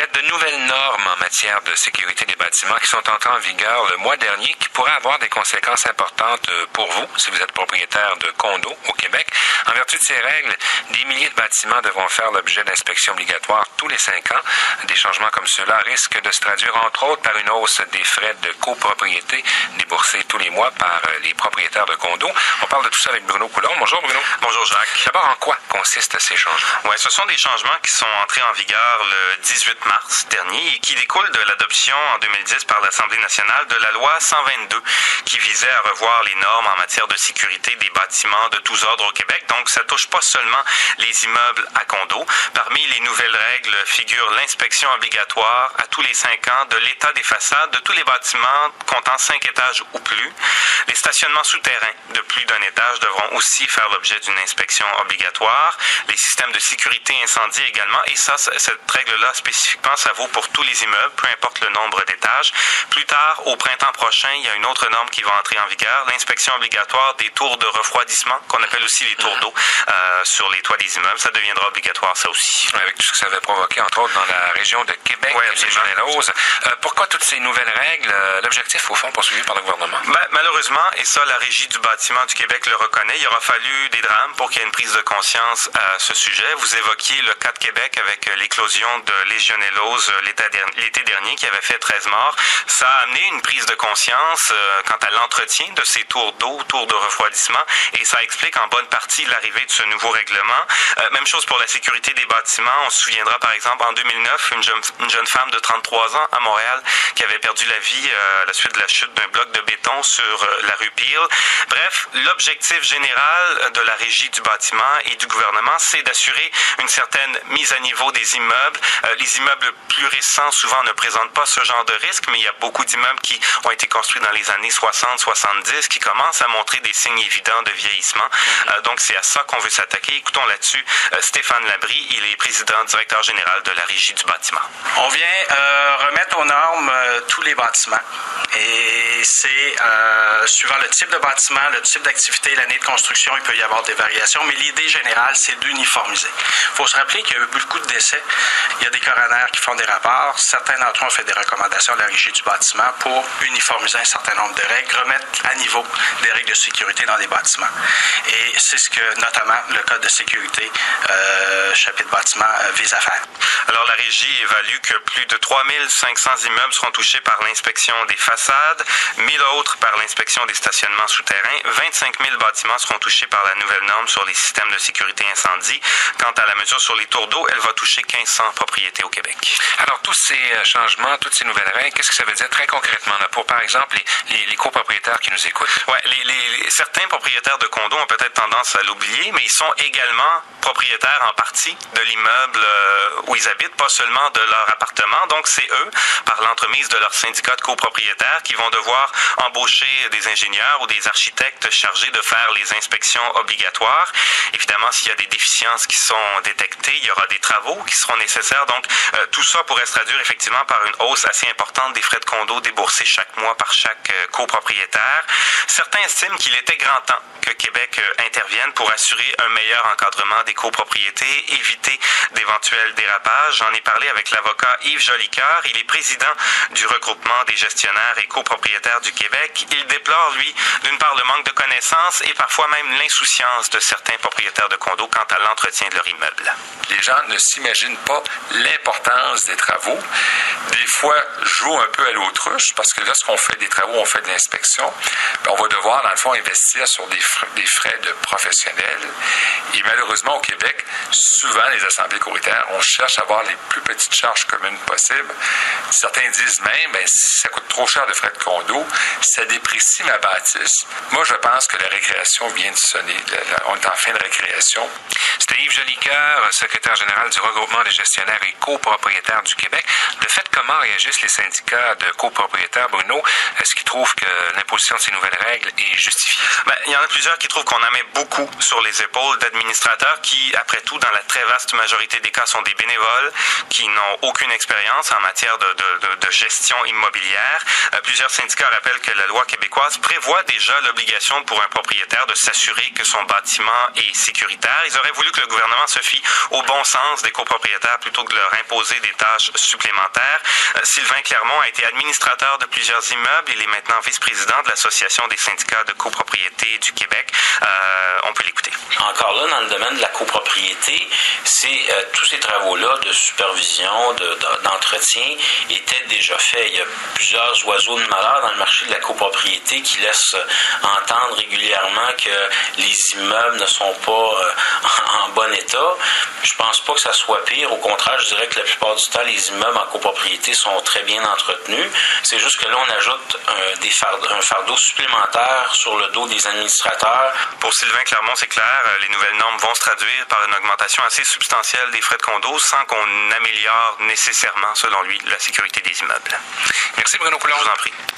y a de nouvelles normes en matière de sécurité des bâtiments qui sont entrées en vigueur le mois dernier qui pourraient avoir des conséquences importantes pour vous, si vous êtes propriétaire de condos au Québec. En vertu de ces règles, des milliers de bâtiments devront faire l'objet d'inspections obligatoires tous les 5 ans. Des changements comme ceux-là risquent de se traduire entre autres par une hausse des frais de copropriété déboursés tous les mois par les propriétaires de condos. On parle de tout ça avec Bruno Coulombe. Bonjour Bruno. Bonjour Jacques. D'abord, en quoi consistent ces changements? Oui, ce sont des changements qui sont entrés en vigueur le 18 mars dernier et qui découlent de l'adoption en 2010 par l'Assemblée nationale de la loi 122 qui visait à revoir les normes en matière de sécurité des bâtiments de tous ordres au Québec. Donc, ça touche pas seulement les immeubles à condos. Parmi les nouvelles règles figure l'inspection obligatoire à tous les 5 ans de l'état des façades de tous les bâtiments comptant 5 étages ou plus. Les stationnements souterrains de plus d'un étage devront aussi faire l'objet d'une inspection obligatoire. Les systèmes de sécurité incendie également. Et ça, cette règle-là, spécifiquement, ça vaut pour tous les immeubles, peu importe le nombre d'étages. Plus tard, au printemps prochain, il y a une autre norme qui va entrer en vigueur, l'inspection obligatoire des tours de refroidissement, qu'on appelle aussi les tours d'eau, sur les toits des immeubles. Ça deviendra obligatoire, ça aussi. Avec tout ce que ça avait provoqué, entre autres, dans la région de Québec, les Légionelloses. Pourquoi toutes ces nouvelles règles? L'objectif, au fond, poursuivi par le gouvernement? Malheureusement, et ça, la Régie du bâtiment du Québec le reconnaît, il aura fallu des drames pour qu'il y ait une prise de conscience à ce sujet. Vous évoquiez le cas de Québec avec l'éclosion de légionellose l'été dernier qui avait fait 13 morts. Ça a amené une prise de conscience quant à l'entretien de ces tours d'eau, tours de refroidissement, et ça explique en bonne partie l'arrivée de ce nouveau règlement. Même chose pour la sécurité des bâtiments. On se souviendra par exemple en 2009, une jeune femme de 33 ans à Montréal qui avait perdu la vie à la suite de la chute d'un bloc de béton sur la rue Peel. Bref, l'objectif général de la Régie du bâtiment et du gouvernement, c'est d'assurer une certaine mise à niveau des immeubles. Les immeubles plus récents souvent ne présentent pas ce genre de risque, mais il y a beaucoup d'immeubles qui ont été construits dans les années 60-70 qui commencent à montrer des signes évidents de vieillissement. Donc, c'est à ça qu'on veut s'attaquer. Écoutons là-dessus Stéphane Labrie, il est président directeur général de la Régie du bâtiment. On vient remettre aux normes tous les bâtiments. Et c'est suivant le type de bâtiment, le type d'activité, l'année de construction, il peut y avoir des variations, mais l'idée générale, c'est d'uniformiser. Il faut se rappeler qu'il y a eu beaucoup de décès. Il y a des coronaires qui font des rapports. Certains d'entre eux ont fait des recommandations à la Régie du bâtiment pour uniformiser un certain nombre de règles, remettre à niveau des règles de sécurité dans les bâtiments. Et c'est ce que, notamment, le Code de sécurité, chapitre bâtiment, vise à faire. Alors, la Régie évalue que plus de 3500 immeubles seront touchés par l'inspection des façades, 1000 autres par l'inspection des stationnements souterrains, 25 000 bâtiments seront touchés par la nouvelle norme sur les systèmes de sécurité incendie. Quant à la mesure sur les tours d'eau, elle va toucher 1500 propriétés au Québec. Alors, tous ces changements, toutes ces nouvelles règles, qu'est-ce que ça veut dire très concrètement là, pour, par exemple, les copropriétaires qui nous écoutent? Oui, certains propriétaires de condos ont peut-être tendance à l'oublier, mais ils sont également propriétaires en partie de l'immeuble où ils habitent, pas seulement de leur appartement. Donc, c'est eux, par l'entremise de leur syndicat de copropriétaires, qui vont devoir embaucher des ingénieurs ou des architectes chargés de faire les inspections obligatoires. Évidemment, s'il y a des déficiences qui sont détectées, il y aura des travaux qui seront nécessaires. Donc, tout ça pourrait se traduire effectivement par une hausse assez importante des frais de condo déboursés chaque mois par chaque copropriétaire. Certains estiment qu'il était grand temps que Québec intervienne pour assurer un meilleur encadrement des copropriétés, éviter d'éventuels dérapages. J'en ai parlé avec l'avocat Yves Jolicoeur. Il est président du regroupement des gestionnaires et copropriétaires du Québec. Il déplore, lui, d'une part le manque de connaissances et parfois même l'insouciance de certains propriétaires de condos quant à l'entretien de leur immeuble. Les gens ne s'imaginent pas l'importance des travaux. Des fois, jouent un peu à l'autruche parce que lorsqu'on fait des travaux, on fait de l'inspection, on va devoir, dans le fond, investir sur des frais de professionnels. Et malheureusement, au Québec, souvent, les assemblées courtières, on cherche à avoir les plus petites charges communes possibles. Certains disent même, si ça coûte trop cher de frais de condo, ça déprécie ma bâtisse. Moi, je pense que la récréation vient de sonner. On est en fin de récréation. C'était Yves Jolicoeur, secrétaire général du regroupement des gestionnaires et copropriétaires du Québec. De fait, comment réagissent les syndicats de copropriétaires, Bruno? Est-ce qu'ils trouvent que l'imposition de ces nouvelles règles est justifiée? Il y en a plusieurs qui trouvent qu'on en met beaucoup sur les épaules d'administrateurs qui, après tout, dans la très vaste majorité des cas, sont des bénévoles qui n'ont aucune expérience en matière de gestion immobilière. Plusieurs syndicats rappellent que la loi québécoise prévoit déjà l'obligation pour un propriétaire de s'assurer que son bâtiment est sécuritaire. Ils auraient voulu que le gouvernement se fie au bon sens des copropriétaires plutôt que de leur imposer imposer des tâches supplémentaires. Sylvain Clermont a été administrateur de plusieurs immeubles. Il est maintenant vice-président de l'Association des syndicats de copropriété du Québec. On peut l'écouter. Encore là, dans le domaine de la copropriété, c'est tous ces travaux-là de supervision, d'entretien étaient déjà faits. Il y a plusieurs oiseaux de malheur dans le marché de la copropriété qui laissent entendre régulièrement que les immeubles ne sont pas en bon état. Je pense pas que ça soit pire. Au contraire, je dirais que la plupart du temps, les immeubles en copropriété sont très bien entretenus. C'est juste que là, on ajoute un fardeau supplémentaire sur le dos des administrateurs. Pour Sylvain Clermont, c'est clair, les nouvelles normes vont se traduire par une augmentation assez substantielle des frais de condo sans qu'on améliore nécessairement, selon lui, la sécurité des immeubles. Merci Bruno Coulon. Je vous en prie.